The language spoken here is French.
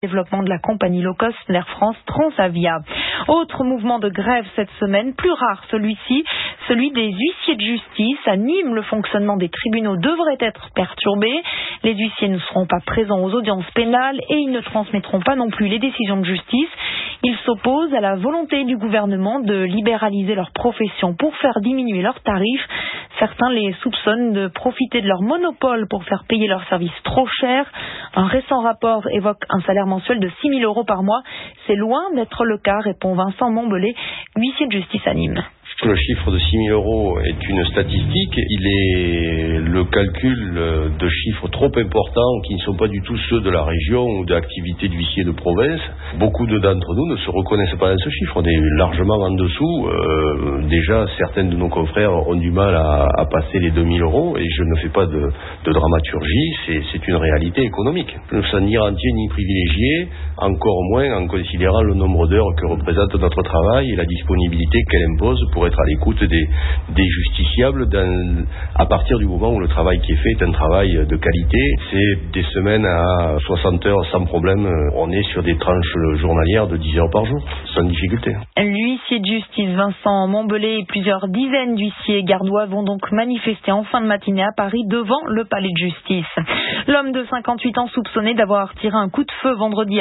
Développement de la compagnie low cost d'Air France Transavia. Autre mouvement de grève cette semaine, plus rare celui-ci, celui des huissiers de justice. À Nîmes, le fonctionnement des tribunaux devrait être perturbé. Les huissiers ne seront pas présents aux audiences pénales et ils ne transmettront pas non plus les décisions de justice. Ils s'opposent à la volonté du gouvernement de libéraliser leur profession pour faire diminuer leurs tarifs. Certains les soupçonnent de profiter de leur monopole pour faire payer leurs services trop cher. Un récent rapport évoque un salaire mensuel de 6 000 € par mois. C'est loin d'être le cas, répond Vincent Montbelé, huissier de justice à Nîmes. Le chiffre de 6 000 € est une statistique. Il est le calcul de chiffres trop importants qui ne sont pas du tout ceux de la région ou de l'activité d'huissier de province. Beaucoup d'entre nous ne se reconnaissent pas dans ce chiffre. On est largement en dessous. Déjà, certains de nos confrères ont du mal à passer les 2 000 € et je ne fais pas de dramaturgie. C'est une réalité économique. Nous ne sommes ni rentiers ni privilégiés, encore moins en considérant le nombre d'heures que représente notre travail et la disponibilité qu'elle impose pour être à l'écoute des justiciables à partir du moment où le travail qui est fait est un travail de qualité. C'est des semaines à 60 heures sans problème. On est sur des tranches journalières de 10 heures par jour, sans difficulté. L'huissier de justice Vincent Montbelé et plusieurs dizaines d'huissiers gardois vont donc manifester en fin de matinée à Paris devant le palais de justice. L'homme de 58 ans soupçonné d'avoir tiré un coup de feu vendredi